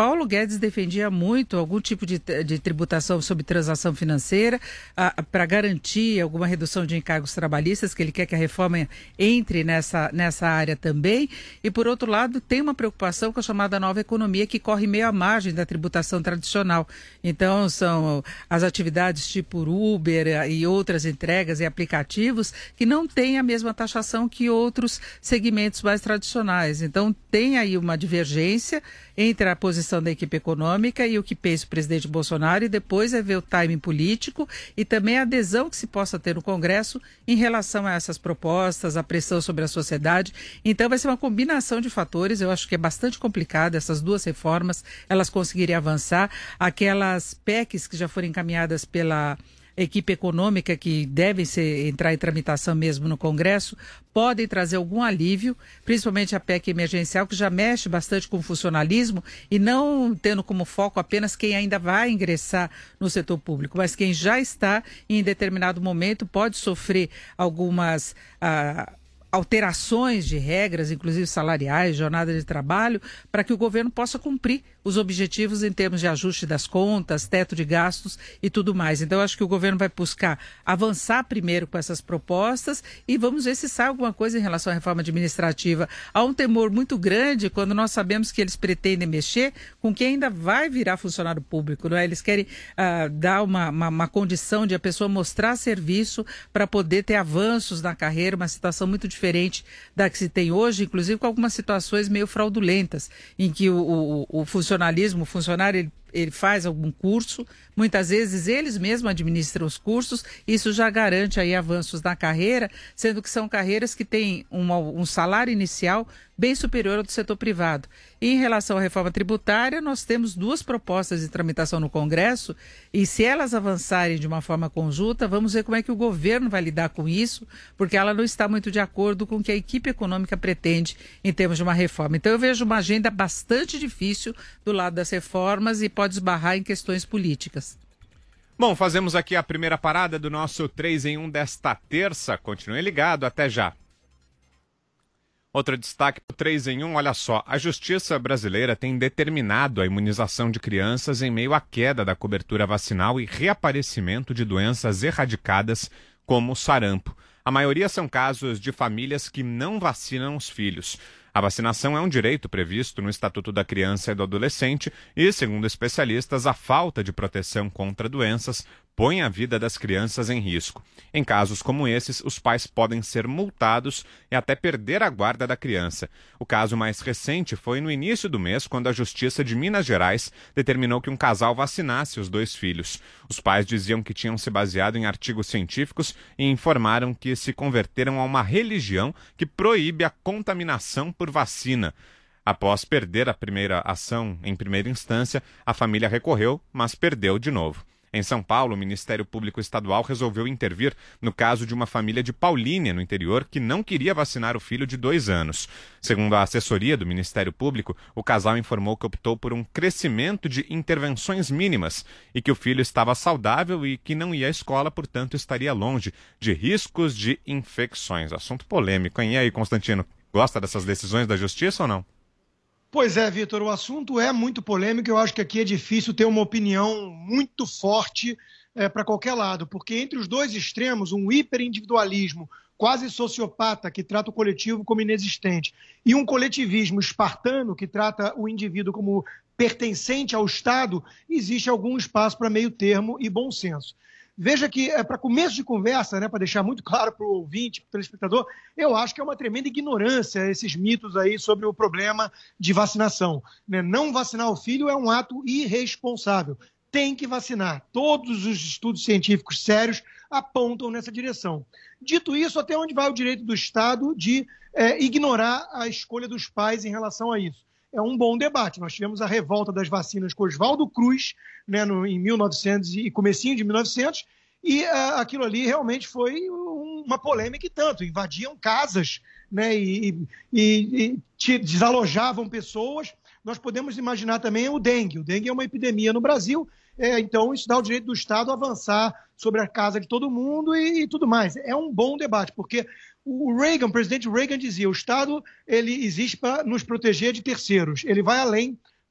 Guedes defendia muito algum tipo de, de tributação sobre transação financeira para garantir alguma redução de encargos trabalhistas, que ele quer que a reforma entre nessa, nessa área também. E, por outro lado, tem uma preocupação com a chamada nova economia, que corre meio à margem da tributação tradicional. Então, são as atividades tipo Uber e outras entregas e aplicativos que não têm a mesma taxação que outros segmentos mais tradicionais. Então, tem aí uma divergência entre a posição da equipe econômica e o que pensa o presidente Bolsonaro, e depois é ver o timing político e também a adesão que se possa ter no Congresso em relação a essas propostas, a pressão sobre a sociedade. Então vai ser uma combinação de fatores. Eu acho que é bastante complicado essas duas reformas, elas conseguirem avançar. Aquelas P E Cs que já foram encaminhadas pela equipe econômica, que devem ser, entrar em tramitação mesmo no Congresso, podem trazer algum alívio, principalmente a P E C emergencial, que já mexe bastante com o funcionalismo e não tendo como foco apenas quem ainda vai ingressar no setor público, mas quem já está em determinado momento pode sofrer algumas ah, alterações de regras, inclusive salariais, jornada de trabalho, para que o governo possa cumprir os objetivos em termos de ajuste das contas, teto de gastos e tudo mais. Então, eu acho que o governo vai buscar avançar primeiro com essas propostas e vamos ver se sai alguma coisa em relação à reforma administrativa. Há um temor muito grande quando nós sabemos que eles pretendem mexer com quem ainda vai virar funcionário público, não é? Eles querem uh, dar uma, uma, uma condição de a pessoa mostrar serviço para poder ter avanços na carreira, uma situação muito diferente da que se tem hoje, inclusive com algumas situações meio fraudulentas, em que o, o, o funcionário funcionalismo, o funcionário ele, ele faz algum curso, muitas vezes eles mesmos administram os cursos, isso já garante aí avanços na carreira, sendo que são carreiras que têm um, um salário inicial bem superior ao do setor privado. E em relação à reforma tributária, nós temos duas propostas de tramitação no Congresso e se elas avançarem de uma forma conjunta, vamos ver como é que o governo vai lidar com isso, porque ela não está muito de acordo com o que a equipe econômica pretende em termos de uma reforma. Então eu vejo uma agenda bastante difícil do lado das reformas e pode esbarrar em questões políticas. Bom, fazemos aqui a primeira parada do nosso três em um desta terça. Continue ligado, até já. Outro destaque para o três em um, olha só, a Justiça brasileira tem determinado a imunização de crianças em meio à queda da cobertura vacinal e reaparecimento de doenças erradicadas como o sarampo. A maioria são casos de famílias que não vacinam os filhos. A vacinação é um direito previsto no Estatuto da Criança e do Adolescente e, segundo especialistas, a falta de proteção contra doenças põe a vida das crianças em risco. Em casos como esses, os pais podem ser multados e até perder a guarda da criança. O caso mais recente foi no início do mês, quando a Justiça de Minas Gerais determinou que um casal vacinasse os dois filhos. Os pais diziam que tinham se baseado em artigos científicos e informaram que se converteram a uma religião que proíbe a contaminação por vacina. Após perder a primeira ação em primeira instância, a família recorreu, mas perdeu de novo. Em São Paulo, o Ministério Público Estadual resolveu intervir no caso de uma família de Paulínia, no interior, que não queria vacinar o filho de dois anos. Segundo a assessoria do Ministério Público, o casal informou que optou por um crescimento de intervenções mínimas e que o filho estava saudável e que não ia à escola, portanto estaria longe de riscos de infecções. Assunto polêmico, hein? E aí, Constantino, gosta dessas decisões da Justiça ou não? Pois é, Vitor, o assunto é muito polêmico. Eu acho que aqui é difícil ter uma opinião muito forte é, para qualquer lado, porque entre os dois extremos, um hiperindividualismo quase sociopata que trata o coletivo como inexistente e um coletivismo espartano que trata o indivíduo como pertencente ao Estado, existe algum espaço para meio termo e bom senso. Veja que, é, para começo de conversa, né, para deixar muito claro para o ouvinte, para o telespectador, eu acho que é uma tremenda ignorância esses mitos aí sobre o problema de vacinação. Né? Não vacinar o filho é um ato irresponsável. Tem que vacinar. Todos os estudos científicos sérios apontam nessa direção. Dito isso, até onde vai o direito do Estado de é, ignorar a escolha dos pais em relação a isso? É um bom debate. Nós tivemos a revolta das vacinas com Oswaldo Cruz, né, no, em mil e novecentos e comecinho de mil e novecentos, e uh, aquilo ali realmente foi um, uma polêmica e tanto. Invadiam casas, né, e, e, e desalojavam pessoas. Nós podemos imaginar também o dengue. O dengue é uma epidemia no Brasil, é, então isso dá o direito do Estado a avançar sobre a casa de todo mundo e, e tudo mais. É um bom debate, porque o Reagan, o presidente Reagan dizia, o Estado ele existe para nos proteger de terceiros. Ele vai além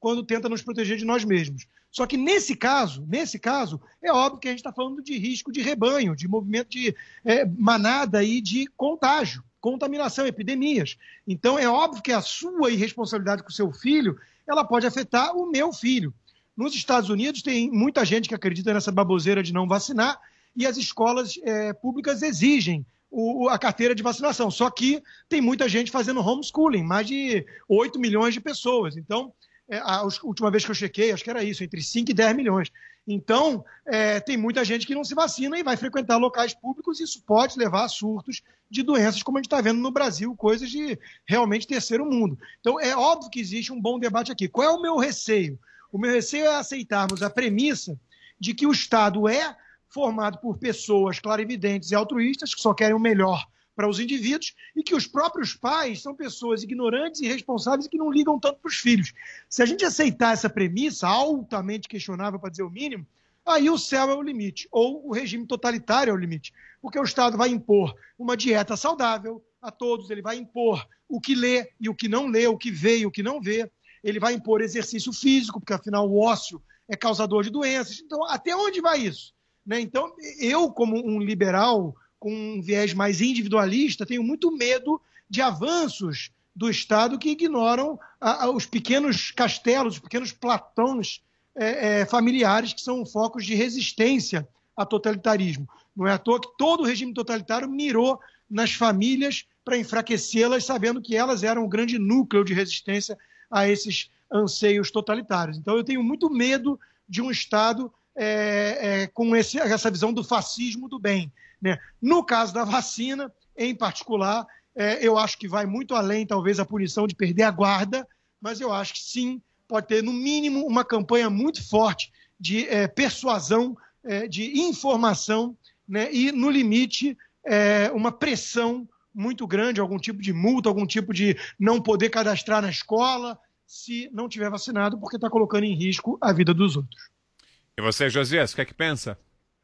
quando tenta nos proteger de nós mesmos. Só que nesse caso, nesse caso, é óbvio que a gente está falando de risco de rebanho, de movimento de é, manada e de contágio, contaminação, epidemias. Então é óbvio que a sua irresponsabilidade com o seu filho, ela pode afetar o meu filho. Nos Estados Unidos tem muita gente que acredita nessa baboseira de não vacinar e as escolas é, públicas exigem o, a carteira de vacinação. Só que tem muita gente fazendo homeschooling, mais de oito milhões de pessoas. Então, É, a última vez que eu chequei, acho que era isso, entre cinco e dez milhões. Então, é, tem muita gente que não se vacina e vai frequentar locais públicos, e isso pode levar a surtos de doenças, como a gente está vendo no Brasil, coisas de realmente terceiro mundo. Então, é óbvio que existe um bom debate aqui. Qual é o meu receio? O meu receio é aceitarmos a premissa de que o Estado é formado por pessoas clarividentes e altruístas que só querem o melhor para os indivíduos, e que os próprios pais são pessoas ignorantes e irresponsáveis e que não ligam tanto para os filhos. Se a gente aceitar essa premissa, altamente questionável, para dizer o mínimo, aí o céu é o limite, ou o regime totalitário é o limite, porque o Estado vai impor uma dieta saudável a todos, ele vai impor o que lê e o que não lê, o que vê e o que não vê, ele vai impor exercício físico, porque afinal o ócio é causador de doenças. Então, até onde vai isso? Né? Então, eu, como um liberal com um viés mais individualista, tenho muito medo de avanços do Estado que ignoram a, a, os pequenos castelos, os pequenos platões é, é, familiares que são focos de resistência a totalitarismo. Não é à toa que todo o regime totalitário mirou nas famílias para enfraquecê-las, sabendo que elas eram um grande núcleo de resistência a esses anseios totalitários. Então, eu tenho muito medo de um Estado é, é, com esse, essa visão do fascismo do bem. Né? No caso da vacina, em particular, é, eu acho que vai muito além, talvez, a punição de perder a guarda, mas eu acho que sim, pode ter, no mínimo, uma campanha muito forte de é, persuasão, é, de informação, né? E, no limite, é, uma pressão muito grande, algum tipo de multa, algum tipo de não poder cadastrar na escola se não tiver vacinado, porque está colocando em risco a vida dos outros. E você, Josias, o que é que pensa?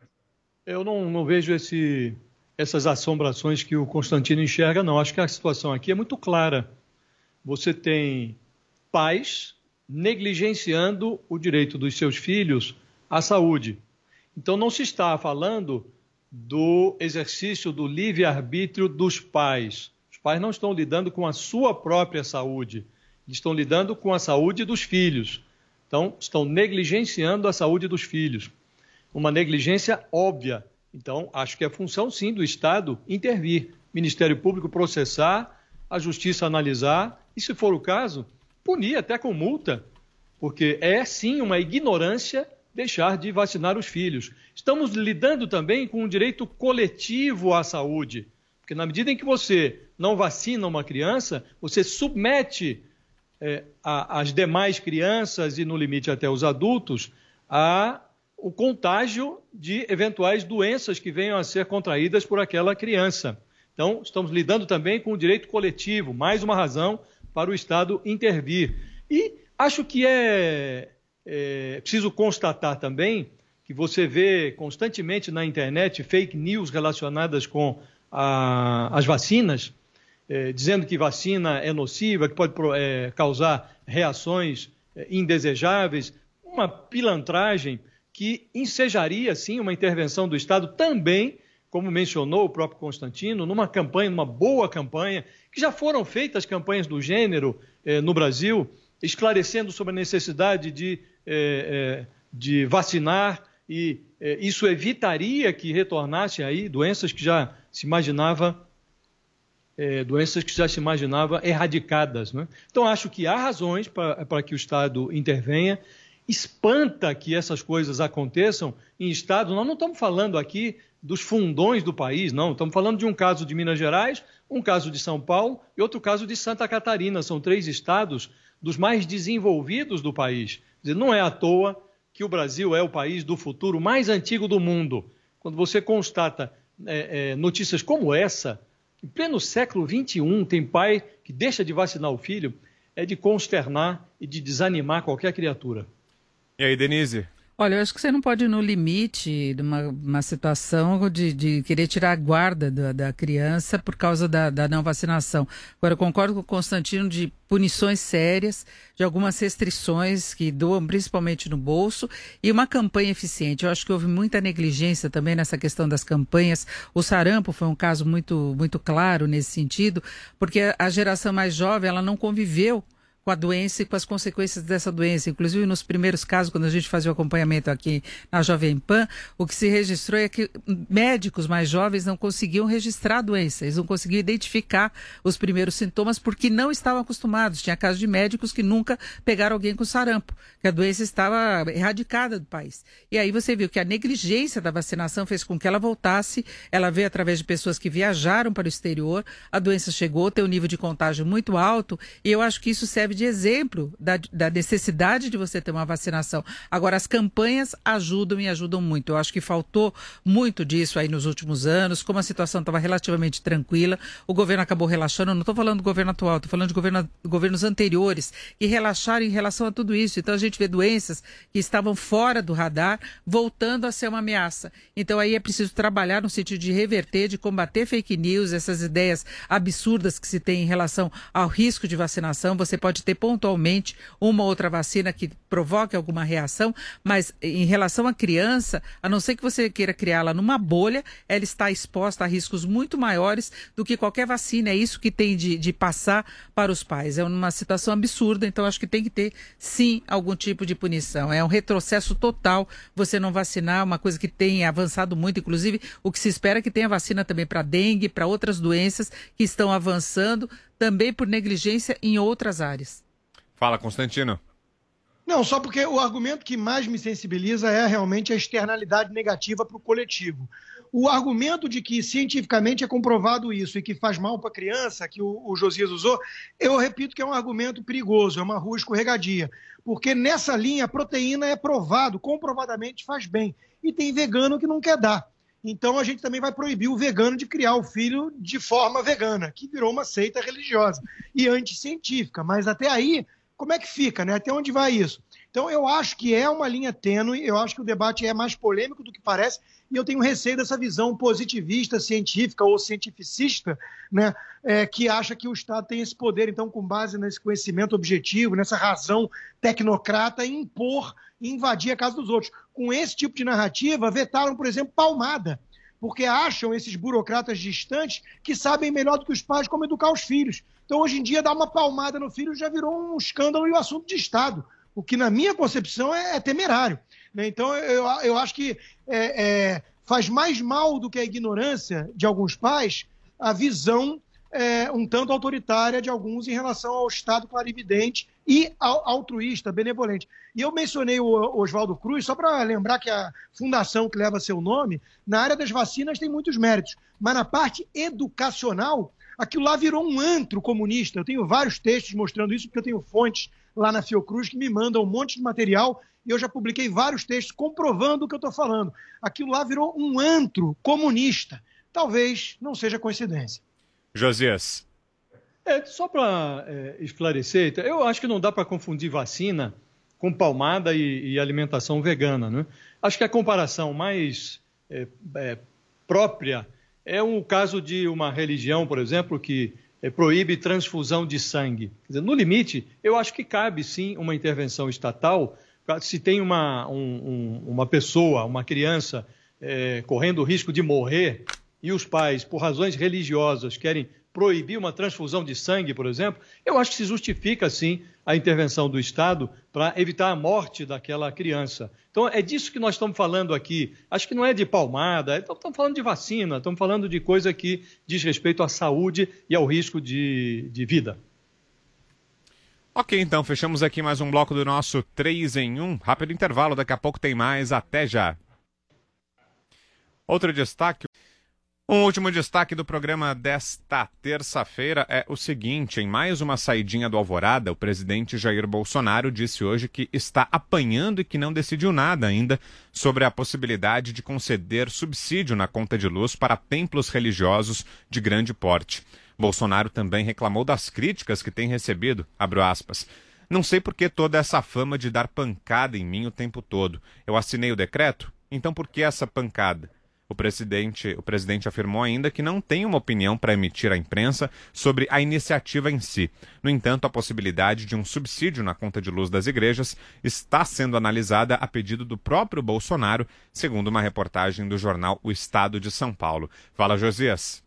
Eu não, não vejo esse, essas assombrações que o Constantino enxerga, não. Acho que a situação aqui é muito clara. Você tem pais negligenciando o direito dos seus filhos à saúde. Então, não se está falando do exercício do livre-arbítrio dos pais. Os pais não estão lidando com a sua própria saúde. Eles estão lidando com a saúde dos filhos. Então, estão negligenciando a saúde dos filhos. Uma negligência óbvia. Então, acho que é função, sim, do Estado intervir. Ministério Público processar, a Justiça analisar e, se for o caso, punir até com multa. Porque é, sim, uma ignorância deixar de vacinar os filhos. Estamos lidando também com um direito coletivo à saúde. Porque na medida em que você não vacina uma criança, você submete é, a, as demais crianças e, no limite, até os adultos, a o contágio de eventuais doenças que venham a ser contraídas por aquela criança. Então, estamos lidando também com o direito coletivo, mais uma razão para o Estado intervir. E acho que é, é preciso constatar também que você vê constantemente na internet fake news relacionadas com a, as vacinas, é, dizendo que vacina é nociva, que pode é, causar reações é, indesejáveis, uma pilantragem que ensejaria, sim, uma intervenção do Estado também, como mencionou o próprio Constantino, numa campanha, numa boa campanha, que já foram feitas campanhas do gênero eh, no Brasil, esclarecendo sobre a necessidade de, eh, eh, de vacinar, e eh, isso evitaria que retornasse aí doenças que já se imaginava, eh, doenças que já se imaginava erradicadas, né? Então, acho que há razões para que o Estado intervenha. Espanta que essas coisas aconteçam em estados. Nós não estamos falando aqui dos fundões do país, não. Estamos falando de um caso de Minas Gerais, um caso de São Paulo e outro caso de Santa Catarina. São três estados dos mais desenvolvidos do país. Quer dizer, não é à toa que o Brasil é o país do futuro mais antigo do mundo. Quando você constata é, é, notícias como essa, em pleno século vinte e um, tem pai que deixa de vacinar o filho, é de consternar e de desanimar qualquer criatura. E aí, Denise? Olha, eu acho que você não pode ir no limite de uma, uma situação de, de querer tirar a guarda da, da criança por causa da, da não vacinação. Agora, eu concordo com o Constantino de punições sérias, de algumas restrições que doam principalmente no bolso e uma campanha eficiente. Eu acho que houve muita negligência também nessa questão das campanhas. O sarampo foi um caso muito, muito claro nesse sentido, porque a geração mais jovem ela não conviveu com a doença e com as consequências dessa doença. Inclusive, nos primeiros casos, quando a gente fazia o acompanhamento aqui na Jovem Pan, o que se registrou é que médicos mais jovens não conseguiam registrar a doença, eles não conseguiam identificar os primeiros sintomas porque não estavam acostumados. Tinha casos de médicos que nunca pegaram alguém com sarampo, que a doença estava erradicada do país. E aí você viu que a negligência da vacinação fez com que ela voltasse, ela veio através de pessoas que viajaram para o exterior, a doença chegou, tem um nível de contágio muito alto, e eu acho que isso serve de exemplo da, da necessidade de você ter uma vacinação. Agora, as campanhas ajudam e ajudam muito. Eu acho que faltou muito disso aí nos últimos anos, como a situação estava relativamente tranquila, o governo acabou relaxando. Eu não estou falando do governo atual, estou falando de governo, governos anteriores que relaxaram em relação a tudo isso. Então, a gente vê doenças que estavam fora do radar voltando a ser uma ameaça. Então, aí é preciso trabalhar no sentido de reverter, de combater fake news, essas ideias absurdas que se tem em relação ao risco de vacinação. Você pode ter pontualmente uma outra vacina que provoque alguma reação, mas em relação à criança, a não ser que você queira criá-la numa bolha, ela está exposta a riscos muito maiores do que qualquer vacina. É isso que tem de, de passar para os pais. É uma situação absurda, então acho que tem que ter, sim, algum tipo de punição. É um retrocesso total você não vacinar, uma coisa que tem avançado muito, inclusive o que se espera é que tenha vacina também para dengue, para outras doenças que estão avançando, também por negligência em outras áreas. Fala, Constantino. Não, só porque o argumento que mais me sensibiliza é realmente a externalidade negativa para o coletivo. O argumento de que cientificamente é comprovado isso e que faz mal para a criança, que o, o Josias usou, eu repito que é um argumento perigoso, é uma rua escorregadia. Porque nessa linha a proteína é provado, comprovadamente faz bem. E tem vegano que não quer dar. Então a gente também vai proibir o vegano de criar o filho de forma vegana, que virou uma seita religiosa e anticientífica. Mas até aí, como é que fica, né? Até onde vai isso? Então eu acho que é uma linha tênue, eu acho que o debate é mais polêmico do que parece, e eu tenho receio dessa visão positivista, científica ou cientificista, né? É, que acha que o Estado tem esse poder, então, com base nesse conhecimento objetivo, nessa razão tecnocrata, impor e invadir a casa dos outros. Com esse tipo de narrativa, vetaram, por exemplo, palmada, porque acham esses burocratas distantes que sabem melhor do que os pais como educar os filhos. Então, hoje em dia, dar uma palmada no filho já virou um escândalo e um assunto de Estado, o que, na minha concepção, é, é temerário. Né? Então, eu, eu acho que é, é, faz mais mal do que a ignorância de alguns pais a visão é, um tanto autoritária de alguns em relação ao Estado clarividente e ao, altruísta, benevolente. E eu mencionei o Oswaldo Cruz, só para lembrar que a fundação que leva seu nome, na área das vacinas tem muitos méritos, mas na parte educacional, aquilo lá virou um antro comunista. Eu tenho vários textos mostrando isso, porque eu tenho fontes lá na Fiocruz que me mandam um monte de material e eu já publiquei vários textos comprovando o que eu estou falando. Aquilo lá virou um antro comunista. Talvez não seja coincidência. Josias. É, só para é, esclarecer, eu acho que não dá para confundir vacina com palmada e, e alimentação vegana, né? Acho que a comparação mais é, é, própria é o caso de uma religião, por exemplo, que é, proíbe transfusão de sangue. Quer dizer, no limite, eu acho que cabe sim uma intervenção estatal. Se tem uma, um, um, uma pessoa, uma criança é, correndo o risco de morrer e os pais, por razões religiosas, querem proibir uma transfusão de sangue, por exemplo, eu acho que se justifica, sim, a intervenção do Estado para evitar a morte daquela criança. Então, é disso que nós estamos falando aqui. Acho que não é de palmada, estamos falando de vacina, estamos falando de coisa que diz respeito à saúde e ao risco de, de vida. Ok, então, fechamos aqui mais um bloco do nosso três em um. Rápido intervalo, daqui a pouco tem mais. Até já. Outro destaque. Um último destaque do programa desta terça-feira é o seguinte: em mais uma saidinha do Alvorada, o presidente Jair Bolsonaro disse hoje que está apanhando e que não decidiu nada ainda sobre a possibilidade de conceder subsídio na conta de luz para templos religiosos de grande porte. Bolsonaro também reclamou das críticas que tem recebido, abro aspas, Não sei por que toda essa fama de dar pancada em mim o tempo todo. Eu assinei o decreto? Então por que essa pancada? O presidente, o presidente afirmou ainda que não tem uma opinião para emitir à imprensa sobre a iniciativa em si. No entanto, a possibilidade de um subsídio na conta de luz das igrejas está sendo analisada a pedido do próprio Bolsonaro, segundo uma reportagem do jornal O Estado de São Paulo. Fala, Josias.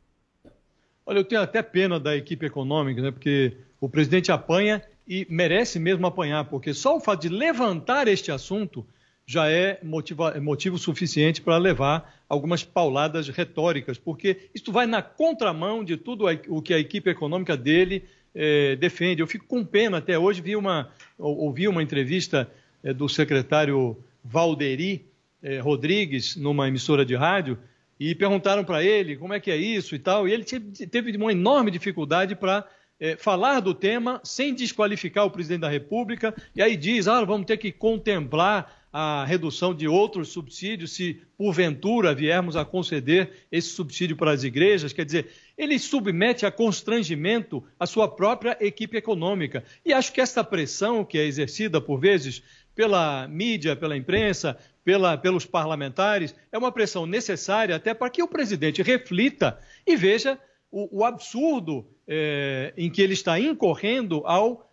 Olha, eu tenho até pena da equipe econômica, né? Porque o presidente apanha e merece mesmo apanhar, porque só o fato de levantar este assunto já é motivo, é motivo suficiente para levar algumas pauladas retóricas, porque isso vai na contramão de tudo o que a equipe econômica dele eh, defende. Eu fico com pena, até hoje vi uma, ouvi uma entrevista eh, do secretário Valderi eh, Rodrigues numa emissora de rádio e perguntaram para ele como é que é isso e tal, e ele teve uma enorme dificuldade para eh, falar do tema sem desqualificar o presidente da República, e aí diz, ah, vamos ter que contemplar a redução de outros subsídios, se porventura viermos a conceder esse subsídio para as igrejas. Quer dizer, ele submete a constrangimento a sua própria equipe econômica. E acho que essa pressão que é exercida, por vezes, pela mídia, pela imprensa, pela, pelos parlamentares, é uma pressão necessária até para que o presidente reflita e veja o, o absurdo é, em que ele está incorrendo ao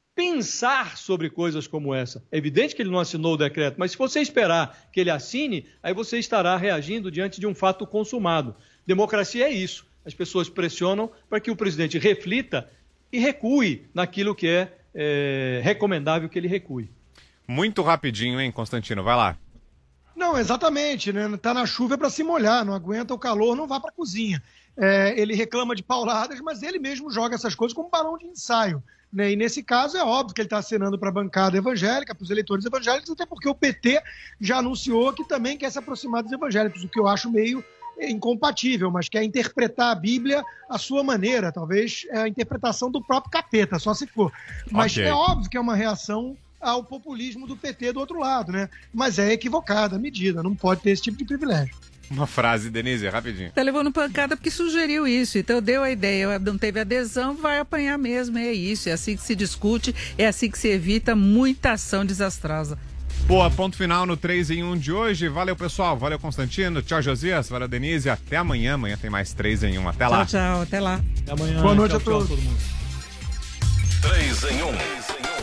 pensar sobre coisas como essa. É evidente que ele não assinou o decreto, mas se você esperar que ele assine, aí você estará reagindo diante de um fato consumado. Democracia é isso. As pessoas pressionam para que o presidente reflita e recue naquilo que é, é recomendável que ele recue. Muito rapidinho, hein, Constantino? Vai lá. Não, exatamente, né? Tá na chuva é para se molhar, não aguenta o calor, não vá para a cozinha. É, ele reclama de pauladas, mas ele mesmo joga essas coisas como balão de ensaio. Né? E nesse caso é óbvio que ele está assinando para a bancada evangélica, para os eleitores evangélicos, até porque o P T já anunciou que também quer se aproximar dos evangélicos, o que eu acho meio incompatível, mas quer interpretar a Bíblia à sua maneira, talvez é a interpretação do próprio capeta, só se for. Mas okay. É óbvio que é uma reação ao populismo do P T do outro lado, né? Mas é equivocada a medida, não pode ter esse tipo de privilégio. Uma frase, Denise, rapidinho. Tá levando pancada porque sugeriu isso, então deu a ideia, não teve adesão, vai apanhar mesmo, é isso, é assim que se discute, é assim que se evita muita ação desastrosa. Boa, ponto final no três em um de hoje. Valeu, pessoal, valeu, Constantino, tchau, Josias, valeu, Denise, até amanhã, amanhã tem mais três em um, até lá. Tchau, tchau, até lá. Até amanhã. Boa noite tchau, a todos. Tchau, todo mundo. três em um.